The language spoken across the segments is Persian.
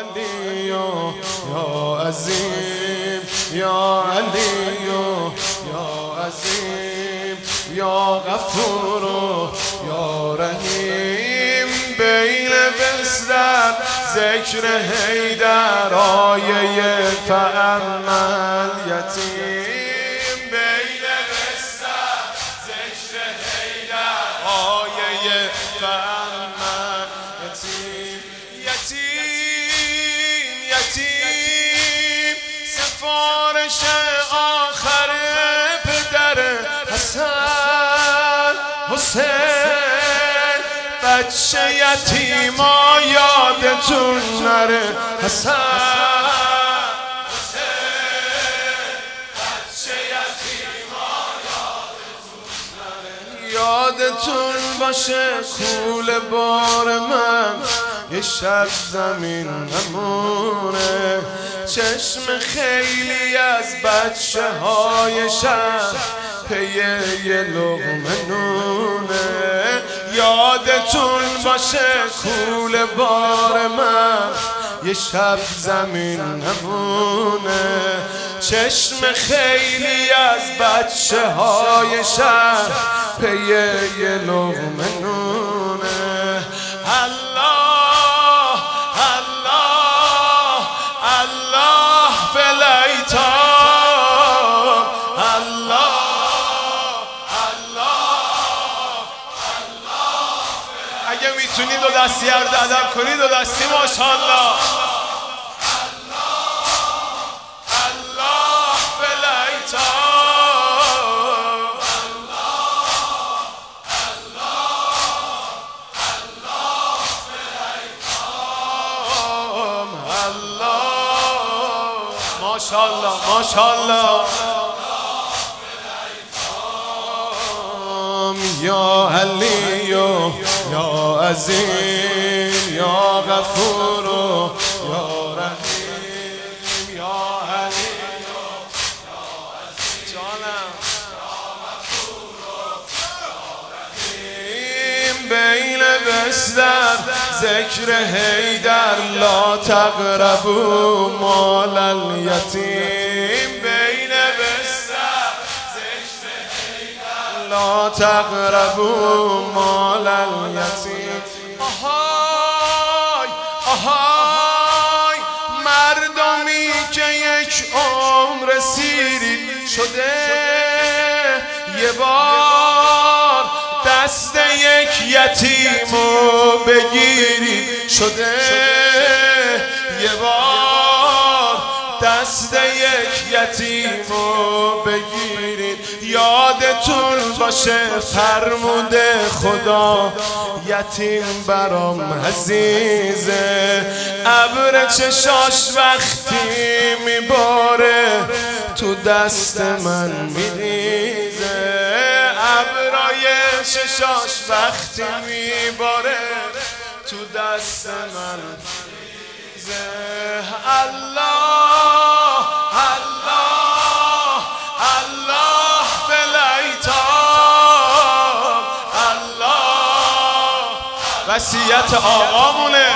علی یا عظیم یا علی یا عظیم یا غفور یا رحیم بین بسر ذکر حیدر آیه فاما الیتیم بین بسر ذکر حیدر آیه فاما الیتیم یتیم سفارش آخر پدر حسین بچه یتیما یادتون نره حسین بچه یتیما یادتون باشه کول بار من یه شب زمین نمونه چشم خیلی از بچه های شب پی یه لقمه نونه یادتون باشه کول بار من یه شب زمین نمونه چشم خیلی از بچه های شب پی یه لقمه نونه الله الله الله فلیتام الله اگه میتونید دو دستی عرض ادب کنید دو دستی ماشاءالله الله فلیتام الله ماشاءالله ماشاءالله یا علی یا عظیم یا غفور یا رحیم یا علی یا عظیم جانم بین بسر ذکر حیدر لا تقربوا مال الیتیم بین بسر ذکر حیدر لا تقربوا مال الیتیم آهای آهای مردمی که یک عمر سیری شده یه بار دست یک یتیمو بگیری شده یه بار دست یک یتیمو بگیرید یادتون باشه فرموده خدا یتیم برام عزیزه ابر چشاش وقتی میباره تو دست من میریزه ابرای چشاش وقتی میباره تو دست من میریزه الله الله الله فلیتام الله وصیت آقامونه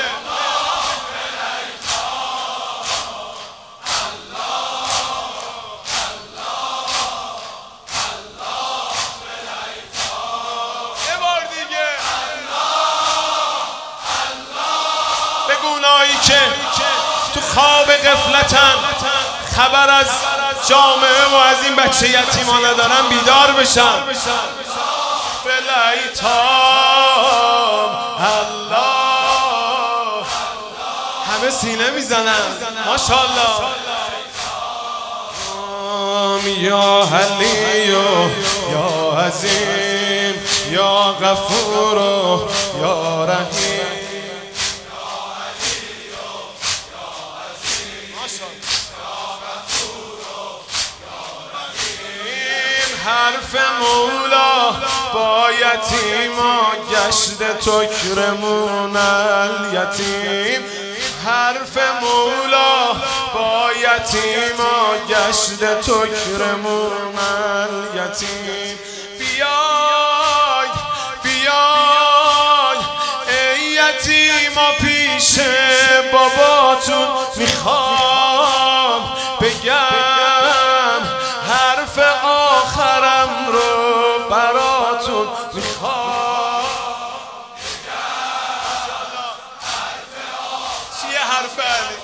اونایی که تو خواب غفلتن خبر از جامعه و از این بچه یتیما ندارن بیدار بشن فلیتام الله همه سینه میزنن ماشاءالله یا علی یا عظیم یا غفور یا رحیم حرف مولا با یتیما گشت تکرمون الیتیم حرف مولا با یتیما گشت تکرمون الیتیم بیای بیای ای یتیما پیش بابا میخوام بگم حرف آخرم رو براتون میخوام چیه حرف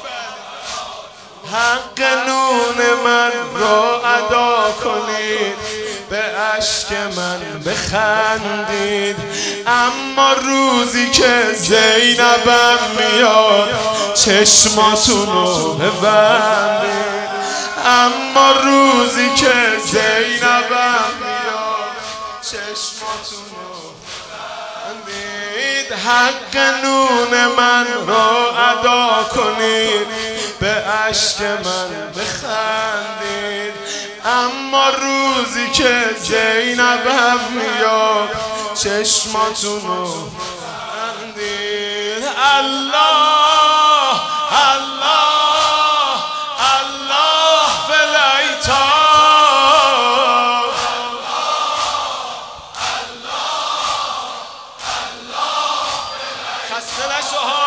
حق نون من رو ادا کنید به اشک من بخندید اما روزی که زینبم میاد چشماتونو ببندید اما روزی که زینبم میاد چشماتونو ببندید حق نون من رو ادا کنید به اشک من بخندید اما روزی که زینبم میاد چشماتونو ببندید الله الله الله فلیتاب خسته نشو